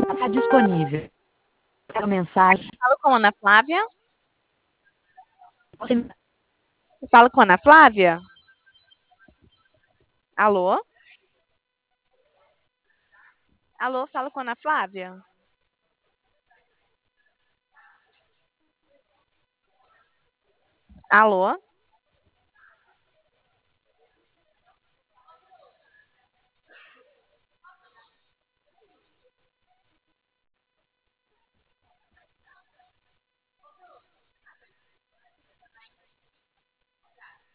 Está disponível. A mensagem. Fala com a Ana Flávia. Você... Fala com a Ana Flávia. Alô? Alô, fala com a Ana Flávia. Alô?